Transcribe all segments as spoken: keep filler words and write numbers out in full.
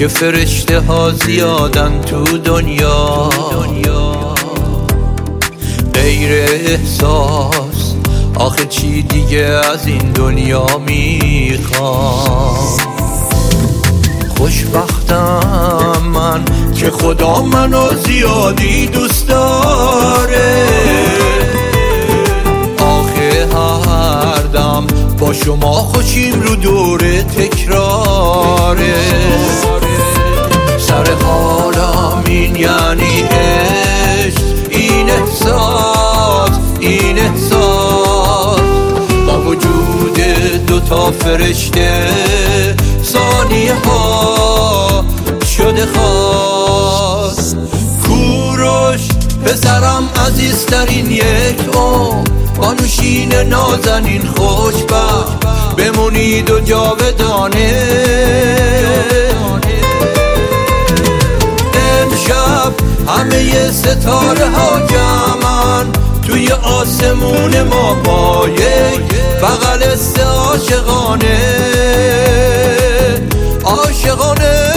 که فرشته ها زیادن تو دنیا، غیر احساس آخه چی دیگه از این دنیا میخوام. خوشبختم من که خدا منو زیادی دوست داره، آخه هر دم با شما خوشیم رو دوره تکراره. سر حالم این یعنی عشق، این احساس، این احساس با وجود دوتا فرشته ثانیه ها شده خاص. کوروش پسرم عزیزترین یک عمر، بانوشین نازنین خوشبخت بمونید و جاودانه. امشب همه ستاره ها جمعن توی آسمون ما با یک بغل سه عاشقانه، عاشقانه.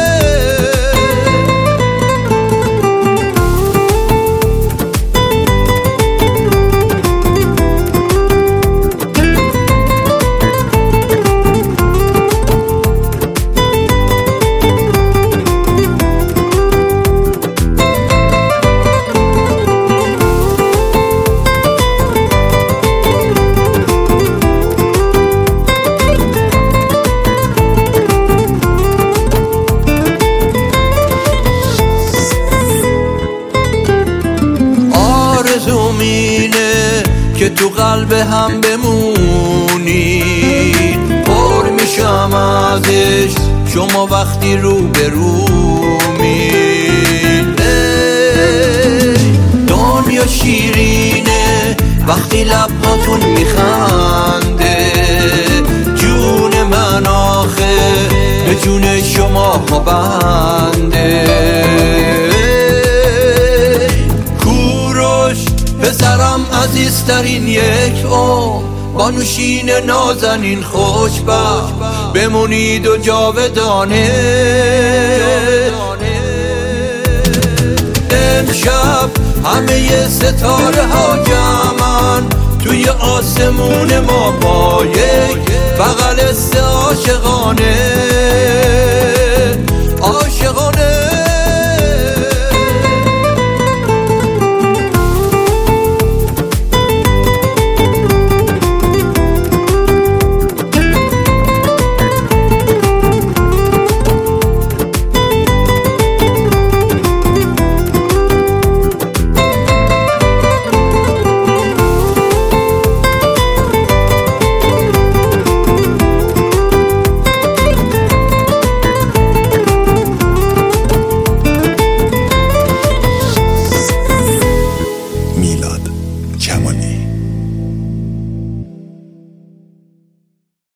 آرزومینه که تو قلب هم بمونید، پر میشم ازش شما وقتی رو به رومید. دنیا شیرینه وقتی لباتون میخنده، جون من آخه به جون شما بنده. پسرم عزیزترین یک عمر، بانوشین نازنین خوشبخت بمونید و جاودانه. امشب همه ستاره ها جمعن توی آسمون ما با یک بغل سه عاشقانه، عاشقانه.